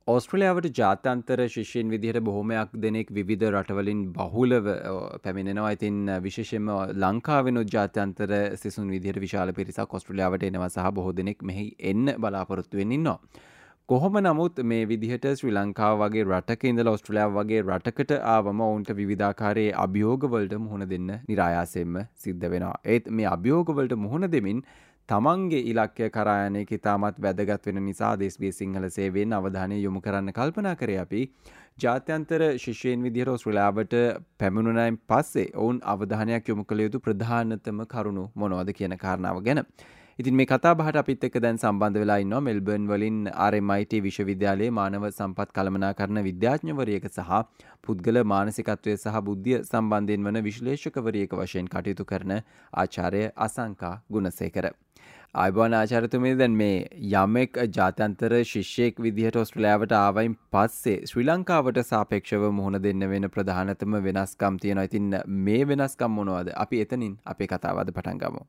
ඕස්ට්‍රේලියාවට ජාත්‍යන්තර ශිෂ්‍යයන් විදිහට බොහොමයක් දෙනෙක් විවිධ රටවලින් බහුලව පැමිණෙනවා. ඉතින් විශේෂයෙන්ම ලංකාවෙනුත් ජාත්‍යන්තර සිසුන් විදිහට විශාල පිරිසක් ඕස්ට්‍රේලියාවට එනවා සහ බොහෝ දෙනෙක් මෙහි එන්න බලාපොරොත්තු වෙමින් ඉන්නවා. කොහොම නමුත් මේ විදිහට ශ්‍රී ලංකාව වගේ රටක ඉඳලා ඕස්ට්‍රේලියාව වගේ රටකට ආවම ඔවුන්ට විවිධාකාරයේ අභියෝගවලට මුහුණ දෙන්න නිරායාසයෙන්ම සිද්ධ වෙනවා. ඒත් මේ අභියෝගවලට මුහුණ දෙමින් තමන්ගේ ඉලක්කය කරා යන එක ඉතාමත් වැදගත් වෙන නිසා SBS සිංහල සේවයෙන් අවධානය යොමු කරන්න කල්පනා කරේ අපි ජාත්‍යන්තර ශිෂ්‍යයන් විදිහට ඕස්ට්‍රේලියාවට පැමිණුණයින් පස්සේ ඔවුන් අවධානයක් යොමු කළ යුතු ප්‍රධානතම කරුණු මොනවද කියන කාරණාව ගැන. ඉතින් මේ කතා බහට අපිත් එක්ක දැන් සම්බන්ධ වෙලා ඉන්නවා මෙල්බර්න් වලින් RMIT විශ්වවිද්‍යාලයේ මානව සම්පත් කළමනාකරණ විද්‍යාඥවරියක සහ පුද්ගල මානසිකත්වය සහ බුද්ධිය සම්බන්ධයෙන් වන විශ්ලේෂකවරියක වශයෙන් කටයුතු කරන ආචාර්ය අසංකා ගුණසේකර. ආයුබෝවන් ආචාර්යතුමනි, දැන් මේ යමෙක් ජාත්‍යන්තර ශිෂ්‍යයෙක් විදිහට ඕස්ට්‍රේලියාවට ආවයින් පස්සේ ශ්‍රී ලංකාවට සාපේක්ෂව මුහුණ දෙන්න වෙන ප්‍රධානතම වෙනස්කම් තියෙනවා. ඉතින් මේ වෙනස්කම් මොනවද? අපි එතනින් අපේ කතාව අද පටන් ගමු.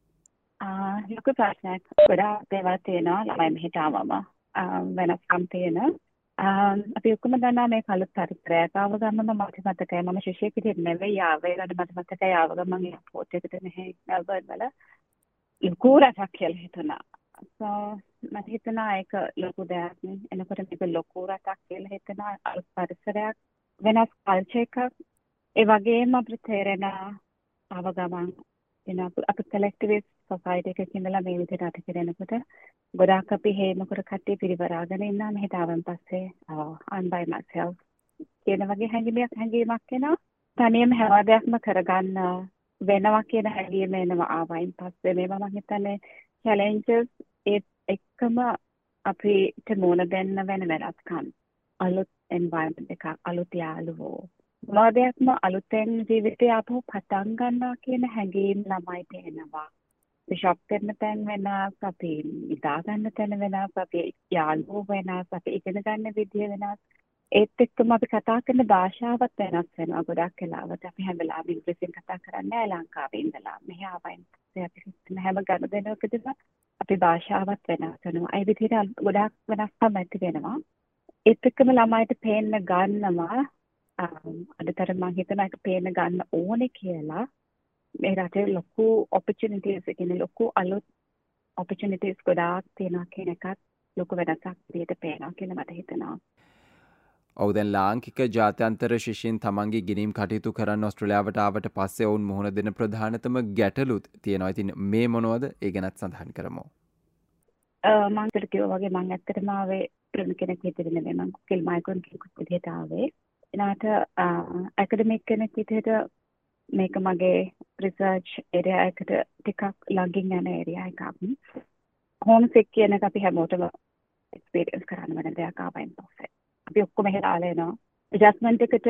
ලොකු ප්‍රශ්නයක්. ගොඩාක් දේවල් තියෙනවා ළමයි මෙහෙට ආවම වෙනස්කම් තියෙන. අපි ඔක්කොම දන්නා මේ කලුත් පරිසරයක් ආව ගමන් මට මතකයි මම ශිෂ්‍යයෙක් විදිහට නෙවෙයි ආවේ. ඒකට මට මතකයි ආව ගමන් එයාපෝට් එකට මෙහෙ මෙල්බර්න් වල ලොකු රටක් කියලා හිතුණා. මට හිතුණා ඒක ලොකු දෙයක් නේ. එනකොට මේක ලොකු රටක් කියලා හිතුණා. අලුත් පරිසරයක්, වෙනස් කල්චර් එකක්. ඒ වගේම අපිට තේරෙන ආව ගමන් අපි කලෙක්ටිවිස්ට් සොසයිටි එකක ඉඳලා මේ විදිහට අත කරනකොට ගොඩාක් අපි හේමකට කට්ටිය පිරිවරාගෙන ඉන්නා. මෙහෙට ආවන් පස්සේ I'm by myself කියන වගේ හැඟීමක් එනවා. තනියම හැම දෙයක්ම කරගන්න වෙනවා කියන හැඟීම එනවා ආවයින් පස්සේ. මේවා මම හිතන්නේ challenges ඒත් එක්කම අපිට මුණ දෙන්න වෙන වෙනස්කම්. අලුත් environment එකක්, අලුත් යාළුවෝ, මොනවදයක්ම අලුතෙන් ජීවිතය ආපහු පටන් ගන්නවා කියන හැඟීම් ළමයිට එනවා. ෂොප් කරන තැන් වෙනස්, අපි ඉදා ගන්න තැන වෙනස්, අපි යාළුවෝ වෙනස්, අපි ඉගෙන ගන්න විදිය වෙනස්. ඒත් එක්කම අපි කතා කරන භාෂාවත් වෙනස් වෙනවා. ගොඩක් වෙලාවට අපි හැම වෙලාවෙම ඉංග්‍රීසියෙන් කතා කරන්නේ නැහැ ලංකාවේ ඉඳලා. මෙහි ආවයින් පස්සේ අපි හිතන හැම ගනුදෙනුවකදීම අපි භාෂාවත් වෙනස් වෙනවා. ඒ විදිහට ගොඩාක් වෙනස්කම් ඇති වෙනවා. ඒත් එක්කම ළමයිට පේන්න ගන්නවා අදතර මම හිතනවා ඒක පේන්න ගන්න ඕනේ කියලා. මේ රටේ ලොකු opportunities කියන්නේ ලොකු අලුත් opportunities ගොඩාක් තියෙනවා කියන එකත් ලොකු වෙනසක් විදිහට පේනවා කියලා මට හිතෙනවා. ඔව්, දැන් ලාංකික ජාත්‍යන්තර ශිෂ්‍යයන් තමන්ගේ ගිණීම් කටයුතු කරන්න ඕස්ට්‍රේලියාවට ආවට පස්සේ ඔවුන් මුහුණ දෙන ප්‍රධානතම ගැටලුත් තියෙනවා. ඉතින් මේ මොනවද? ඒ ගැනත් සඳහන් කරමු. මම කිව්වා වගේ මම ඇත්තටම ආවේ ප්‍රමුඛ කෙනෙක් විදිහට නෙමෙයි. මම ස්කිල් මයිග්‍රන්ට් කෙනෙක් විදිහට ආවේ. එනාට ඇකඩමික් කෙනෙක් විදිහට මේක මගේ රිසර්ච් ඒරියා එකට ටිකක් ළඟින් යන ඒරියා එකක්. හෝම් සික් කියන එක අපි හැමෝටම එක්ස්පීරියන්ස් කරන්න වෙන දෙයක් ආවයින් පස්සේ. අපි ඔක්කොම හෙලාලා එනවා. ඇඩ්ජස්ට්මන්ට් එකට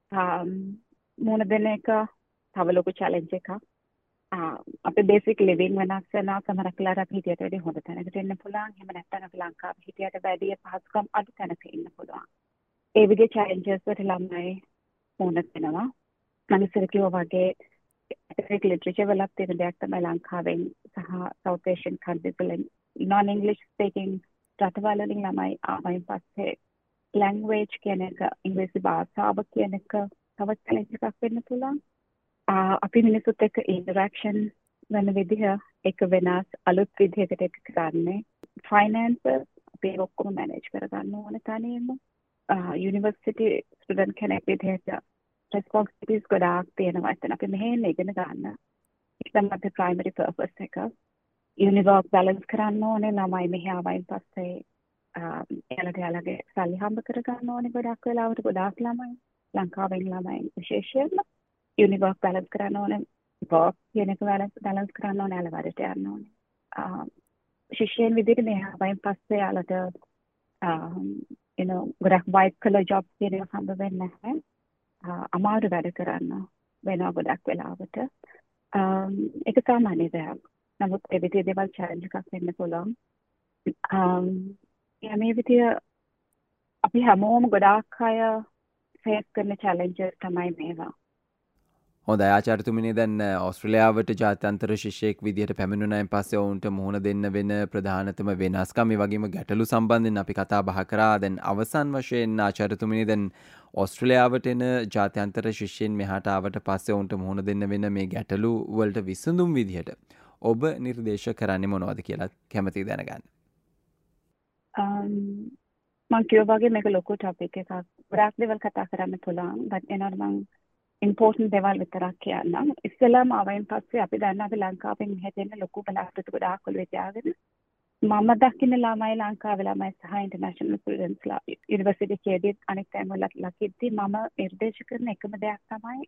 මුහුණ දෙන එක තව ලොකු චැලෙන්ජ් එකක්. අපේ බේසික් ලිවිං වෙනස් වෙනවා. සමහරක් වෙලාවට අපි හිතියට වැඩි හොඳ තැනකට එන්න පුළුවන්. එහෙම නැත්නම් අපි ලංකාවේ හිතියට වැඩි පහසුකම් අඩු තැනක ඉන්න පුළුවන්. ඒ විදිහේ චැලෙන්ජස් වලට ළමයි මුහුණ දෙනවා. මම ඉස්සර කිව්වා වගේ academic literature වලත් තියෙන දෙයක් තමයි ලංකාවෙන් සහ South Asian countries වලින් non English speaking රටවල් වලින් ළමයි ආවයින් පස්සේ language කියන එක, ඉංග්‍රීසි භාෂාව කියන එක තවත් challenge එකක් වෙන්න පුළුවන්. අපි මිනිස්සුත් එක්ක interaction වෙන විදිහ එක වෙනස් අලුත් විදිහකට එක කරන්නේ. finances අපි ඔක්කොම manage කරගන්න ඕන තනියම. university student කෙනෙක් විදිහට responsibilities ගොඩාක් තියෙනවා. එතන අපි මෙහෙම ඉගෙන ගන්න. ඒක තමයි අපේ primary purpose එක. universe balance කරන්න ඕනේ. ළමයි මෙහි ආවයින් පස්සේ එයාලගේ සල්ලි හම්බ කරගන්න ඕනේ. ගොඩක් වෙලාවට ගොඩාක් ළමයි ලංකාවෙන් ළමයි විශේෂයෙන්ම universe balance කරන්න ඕනේ. work කියන එක balance කරන්න ඕනේ. එයාලා වැඩට යන්න ඕනේ. ශිෂ්‍යයන් විදිහට මෙහි ආවයින් පස්සේ එයාලට ගොඩක් white collar jobs කියන එක හම්බ වෙන්නේ නැහැ. අමාරු වැඩ කරන්න වෙනවා ගොඩක් වෙලාවට. ඒක සාමාන්‍ය දෙයක්. නමුත් ඒ විදිහේ දේවල් challenge එකක් වෙන්න පුළුවන්. මේ විදිය අපි හැමෝම ගොඩාක් අය face කරන challenges තමයි මේවා. හොඳයි ආචාර්යතුමිනි දැන් ඕස්ට්‍රේලියාවට ජාත්‍යන්තර ශිෂ්‍යයෙක් විදිහට පැමිණුණායින් පස්සේ ඔවුන්ට මුහුණ දෙන්න වෙන ප්‍රධානතම වෙනස්කම් මේ වගේම ගැටලු සම්බන්ධයෙන් අපි කතා බහ කරා. දැන් අවසන් වශයෙන් ආචාර්යතුමිනි දැන් ඕස්ට්‍රේලියාවට එන ජාත්‍යන්තර ශිෂ්‍යයන් මෙහාට ආවට පස්සේ ඔවුන්ට මුහුණ දෙන්න වෙන මේ ගැටලු වලට විසඳුම් විදිහට ඔබ නිර්දේශ කරන්නේ මොනවද කියලා කැමතියි දැනගන්න. මම කියවා වගේ මේක ලොකු ටොපික් එකක්. ගොඩාක් දේවල් කතා කරන්න පුළුවන්. but එනවාට මම ඉම්පෝටන්ට් දේවල් විතරක් කියන්නම්. ඉස්සෙල්ලාම ආවයින් පස්සේ අපි දන්නා අපි ලංකාවෙන් මෙහෙට එන්න ලොකු බලාපොරොත්තු ගොඩාක් ඔළුවේ තියාගෙන මම දකින්න ළමයි ලංකාවේ ළමයි සහ ඉන්ටර්නැෂනල් ස්ටුඩන්ට්ස් ලා යුනිවර්සිටි එකේදී අනෙක් තැන්වල ලකිද්දී මම නිර්දේශ කරන එකම දෙයක් තමයි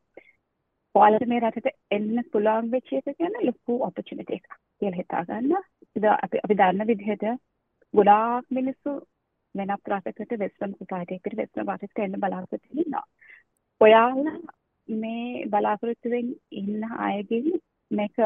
ඔයාලට මේ රටට එන්න පුළුවන් වෙච්ච එක කියන්නේ ලොකු ඔපචුනිටි එකක් කියලා හිතා ගන්න. අපි දන්න විදිහට ගොඩාක් මිනිස්සු වෙනත් රටකට වෙස්ටර්න් සොසයිටි එකට වෙස්ටර්න් රටකට එන්න බලාපොරොත්තු වෙනවා. ඔයාලා මේ බලාපොරොත්තුවෙන් ඉන්න අයගෙන් මේක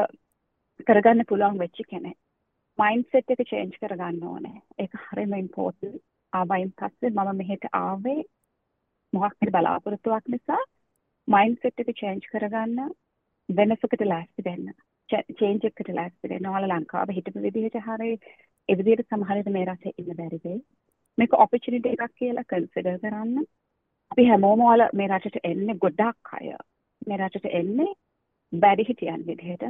කරගන්න පුළුවන් වෙච්ච කෙනෙක්. මයින්ඩ්සෙට් එක චේන්ජ් කරගන්න ඕනේ. ඒක හරියම ඉම්පෝටන්ට්. ආවයින් පස්සේ මම මෙහෙට ආවේ මොකක් හරි බලාපොරොත්තුවක් නිසා මයින්ඩ්සෙට් එක චේන්ජ් කරගන්න වෙනසකට ලෑස්ති වෙන්න. චේන්ජ් එකකට ලෑස්ති වෙන්න. ඔයාලා ලංකාවේ හිටපු විදිහට හරිය ඒ විදිහට සමහර විට මේ රටේ ඉන්න බැරි වෙයි. මේක ඔපචුනිටි එකක් කියලා කන්සිඩර් කරන්න. අපි හැමෝම ඔයාලා මේ රටට එන්නේ ගොඩක් අය. මේ රටට එන්නේ බැරි හිටියන් විදිහට.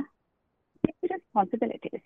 it's responsibilities.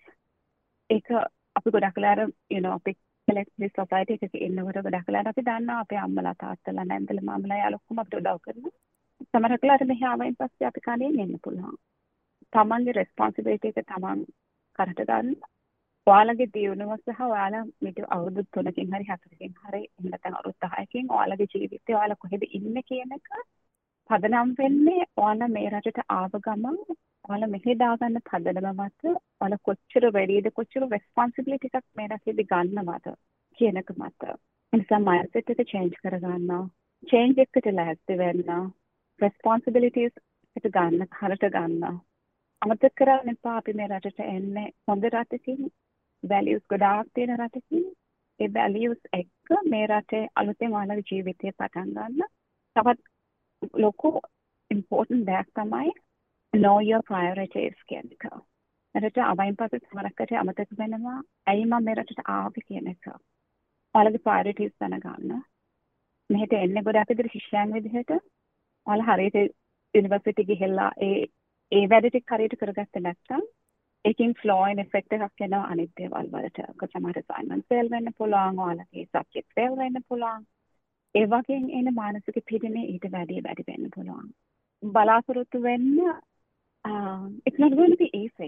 ඒක අපි ගොඩක් වෙලාවට අපි collective society එකක ඉන්නකොට ගොඩක් වෙලාවට අපි දන්නවා අපේ අම්මලා තාත්තලා නැන්දලා මාමලා යාළුවෝ ඔක්කොම අපිට උදව් කරනවා. සමහර වෙලාවට මෙහි ආවයින් පස්සේ අපි කණේ එන්න පුළුවන්. තමන්ගේ responsibility එක තමන් කරට ගන්න. ඔයාලගේ දියුණුව සහ ඔයාලා මේක අවුරුදු 3කින් හරි 4කින් හරි එහෙම නැත්නම් අවුරුදු 10කින් ඔයාලගේ ජීවිතේ ඔයාලා කොහෙද ඉන්නේ කියන එක පදනම් වෙන්නේ ඔයාලා මේ රටට ආව ගමන් ඔයාලා මෙහෙ දාගන්න පදනම මත ඔයාලා කොච්චර වැඩිද කොච්චර responsibility එකක් මේ රටේදී ගන්නවද කියන එක මත. ඒ නිසා mindset එක change කරගන්නවා. change එකට ලෑස්ති වෙන්න. responsibilities එක ගන්න කරට ගන්න. අමතක කරන්න එපා අපි මේ රටට එන්නේ හොඳ රටකින් values ගොඩාක් තියෙන රටකින් ඒ values එක්ක මේ රටේ අලුතෙන් ඔයාලගේ ජීවිතය පටන් ගන්න. තවත් ලොකු important දෙයක් තමයි know your priorities කියන එක. රට අවයින් පස්සේ සමහරකට අමතක වෙනවා ඇයි මම මේ රටට ආවේ කියන එක. ඔයාලගේ priorities දැනගන්න. මෙහෙට එන්නේ ගොඩාක් විදිහට ශිෂ්‍යයන් විදිහට ඔයාලා හරියට යුනිවර්සිටි ගිහිල්ලා ඒ වැඩ ටික හරියට කරගත්තේ නැත්නම් ඒකෙන් flow and effect එකක් එනවා අනිත් දේවල් වලට. සමහර assignment fail වෙන්න පුළුවන්, ඔයාලගේ subject fail වෙන්න පුළුවන්. ඒ වගේ එන මානසික පීඩනය ඊට වැඩි වෙන්න පුළුවන්. බලාපොරොත්තු වෙන්න it's not going to be easy.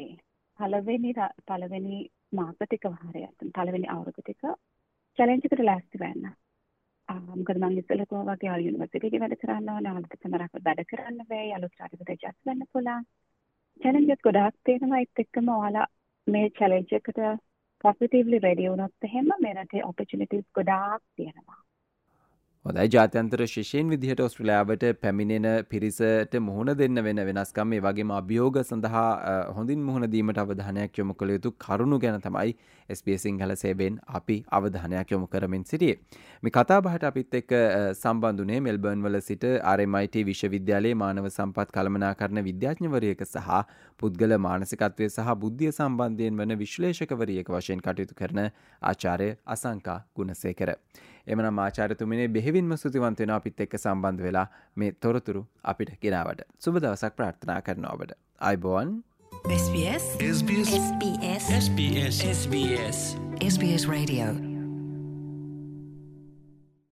පළවෙනි මාස ටික හරියට පළවෙනි අවුරුදු ටික challenge එකට ලෑස්ති වෙන්න. මොකද මම ඉස්සෙල්ලා කොහොම වගේ යුනිවර්සිටි එකේ වැඩ කරන්න ඕනේ, අලුත් සමරක් වැඩ කරන්න වෙයි, අලුත් රටකට adjust වෙන්න පුළුවන්. challenges ගොඩාක් තියෙනවා. ඒත් එක්කම ඔයාලා මේ challenge එකට positively ready වුණොත් එහෙම මේ රටේ opportunities ගොඩාක් තියෙනවා. හොඳයි ජාත්‍යන්තර ශිෂ්‍යයන් විදිහට ඕස්ට්‍රේලියාවට පැමිණෙන පිරිසට මුහුණ දෙන්න වෙන වෙනස්කම් මේ වගේම අභියෝග සඳහා හොඳින් මුහුණ දීමට අවධානයක් යොමු කළ යුතු කරුණු ගැන තමයි SBS සිංහල සේවයෙන් අපි අවධානයක් යොමු කරමින් සිටියේ. මේ කතා බහට අපිත් එක්ක සම්බන්ධුනේ මෙල්බර්න් වල සිට RMIT විශ්වවිද්‍යාලයේ මානව සම්පත් කළමනාකරණ විද්‍යාඥවරියක සහ පුද්ගල මානසිකත්වය සහ බුද්ධිය සම්බන්ධයෙන් වන විශ්ලේෂකවරියක වශයෙන් කටයුතු කරන ආචාර්ය අසංකා ගුණසේකර. එමනම් ආචාර්යතුමිනේ බෙහෙවින්ම ස්තුතිවන්ත වෙනවා අපිත් එක්ක සම්බන්ධ වෙලා මේ තොරතුරු අපිට ගෙනාවට. සුබ දවසක් ප්‍රාර්ථනා කරනවා ඔබට. ආයුබෝවන්. SBS SBS SBS SBS SBS SBS Radio